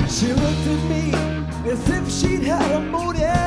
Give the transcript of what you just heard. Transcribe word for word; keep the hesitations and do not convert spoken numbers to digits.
She looked at me as if she'd had a motive.